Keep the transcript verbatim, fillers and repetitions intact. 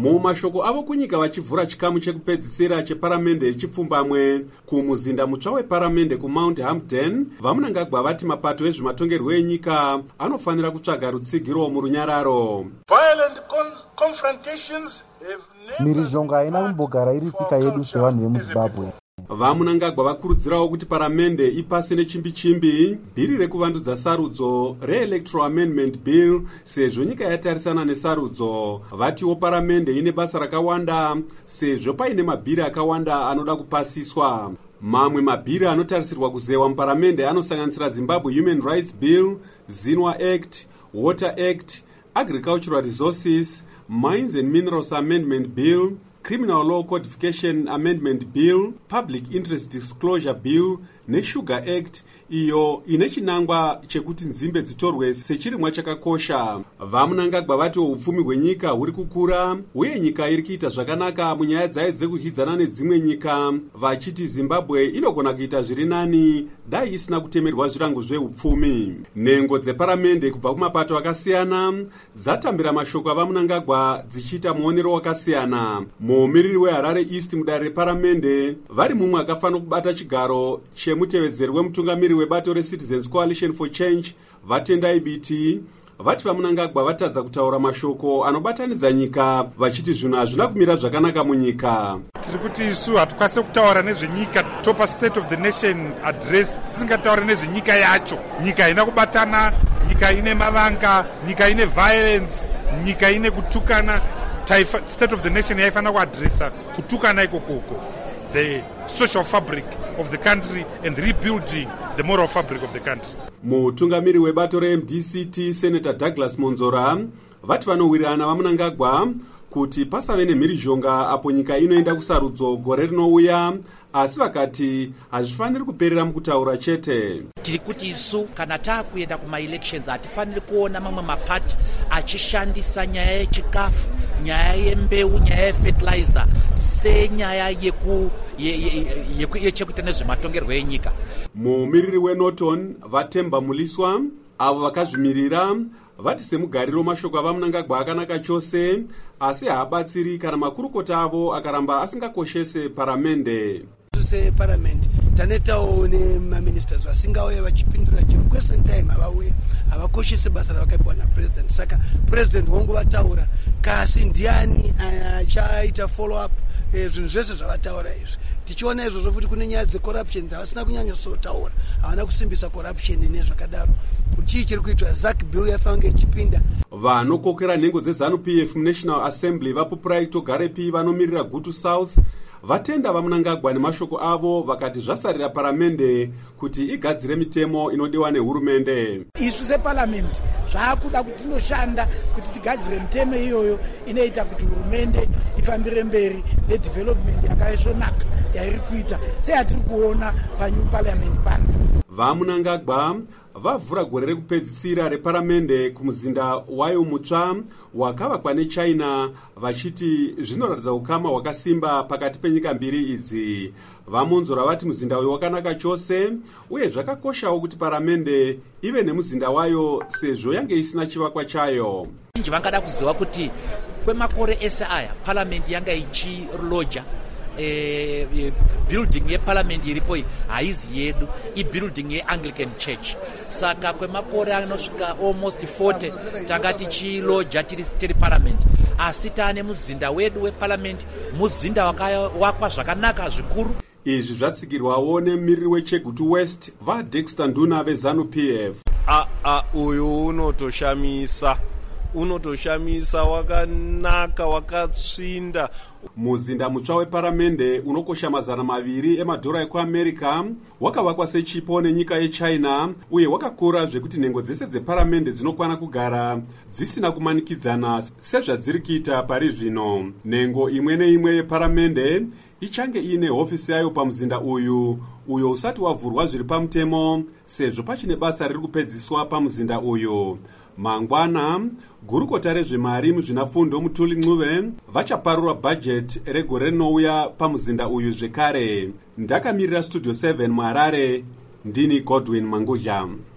mumashoko avo kunyika vachivhura chikamu chekupedzisira cheparamende chipfumbamwe kumuzinda mutsva weparamende kumount Hampden, vamunangagwa vati mapato ezvematongerwo enyika anofanira kutsvaga rutsigiro murunyararo. Mhirizhonga haina kumbogara iri tsika yedu sevanhu vemuZimbabwe. Vamunangagwa vakurudzirawo kuti paramende ipase nechimbi-chimbi bhiri rekuvandudza sarudzo re-Electoral Amendment Bill sezvo nyika yatarisana nesarudzo. Vatiwo paramende ine basa rakawanda sezvo paine mabhiri akawanda anoda kupasiswa. Mamwe mabhiri anotarisirwa kuzewa muparamende anosanganisira Zimbabwe Human Rights Bill, Zinwa Act, Water Act, Agricultural Resources, Mines and Minerals Amendment Bill, Criminal Law Codification Amendment Bill, Public Interest Disclosure Bill neSugar Act, iyo ine chinangwa chekuti nzimbe dzitorwe sechirimwa chakakosha. Vamunangagwa vati upfumi hwenyika huri kukura uye nyika iri kuita zvakanaka munyaya dzayo dzekudyidzana nedzimwe nyika, vachiti Zimbabwe inogona kuita zviri nani dai isina kutemerwa zvirango zveupfumi. Nhengo dzeparamende kubva kumapato akasiyana dzatambira mashoko avamunangagwa dzichiita muonero wakasiyana. Mumiriri weHarare East mudare reparamende vari mumwe akafanira kubata chigaro chemutevedzeri wemutungamiri webato reCitizens Coalition for Change Vatendai Biti vati vamunangagwa vatadza kutaura mashoko anobatanidza nyika vachiti zvinhu hazvina kumira zvakanaka munyika. Tiri kuti isu hatukwanise kutaura nezvenyika topa State of the Nation address tisingatauri nezvenyika yacho. Nyika ina kubatana, nyika ine mavanga, nyika ine violence, nyika ine kutukana. State of the Nation yaifana kuadresa kutukana ikokoko, the social fabric of the country and rebuilding the moral fabric of the country. Mutungamiri webato re-M D C T Senator Douglas Monzora vati vanowirirana vamunangagwa kuti pasave nemhirizhonga apo nyika inoenda kusarudzo gore rinouya, asi vakati hazvifaniri kuperera mukutaura chete. Tiri kuti isu kana taakuenda kuma-elections hatifaniri kuona mamwe mapati achishandisa nyaya yechikafu, nyaya yembeu, nyaya yefertilizer senyaya yeku yechekuita nezvematongerwo enyika. Mumiriri weNorton Vatemba Muliswa avo vakazvimirira vati semugariro mashoko avamunangagwa akanaka chose, asi haabatsiri kana makurukota avo akaramba asingakoshese paramende. Parliament tanetawo nemaministers vasingauye vachipindura chero question time havauye havakoshese basa ravakaipwa napresident. Saka president wangu vataura kasi ndiani achaita follow up zvinhu zvese zvavataura izvi. Tichiona izvozvo futi kune nyaya dzecorruption dzavasina kunyanyosotaura, havana kusimbisa corruption nezvakadaro. Chii chiri kuitwa? Zack Bill yafange ichipinda. Vanokokera nhengo dzeZANU P F National Assembly vaPurai Togarepi vanomirira Gutu South vatenda vamunangagwa nemashoko avo vakati zvasarira paramende kuti igadzire mitemo inodiwa nehurumende. Isu separlament zvaakuda kuti tinoshanda kuti tigadzire mitemo iyoyo inoita kuti hurumende ifambire mberi nedevelopment yakaisvonaka yairi kuita seyatiri kuona panew parliament pano. Vamunangagwa vavhura gore rekupedzisira reparamende kumuzinda wayo mutsva wakavakwa neChina vachiti zvinoratidza ukama hwakasimba pakati penyika mbiri idzi. Vamonzora vati muzinda uyu wakanaka chose uye zvakakoshawo kuti paramende ive nemuzinda wayo sezvo yange isina chivakwa chayo. Inji vangada kuziva kuti kwemakore ese aya parliament yanga ichiloja E, e, building yeparliament iripo haizi yedu, ibuilding yeAnglican Church. Saka kwemakore anosvika almost forty tanga tichiloja tiri tiri parliament, asi taane muzinda wedu weparliament, muzinda wakavakwa zvakanaka zvikuru. Izvi zvatsigirwawo nemumiriri weChegutu West vaDexter Nduna veZANU P F. a a uyu unotoshamisa unotoshamisa wakanaka wakatsvinda. Muzinda mutsva weparamende unokosha mazana maviri emadhora ekuAmerica wakavakwa sechipo nenyika yeChina uye wakakura zvekuti nhengo dzese dzeparamende dzinokwana kugara dzisina kumanikidzana sezvadziri kuita pari zvino. Nhengo imwe neimwe yeparamende ichange ine hofisi yayo pamuzinda uyu uyo usati wavhurwa zviri pamutemo sezvo pachine basa riri kupedziswa pamuzinda uyu. Mangwana gurukota rezvemari muzvinafundo Mutuli Ncube vachaparura bhajeti regore rinouya pamuzinda uyu zvekare. Ndakamirira Studio seven muHarare, ndini Godwin Manguja.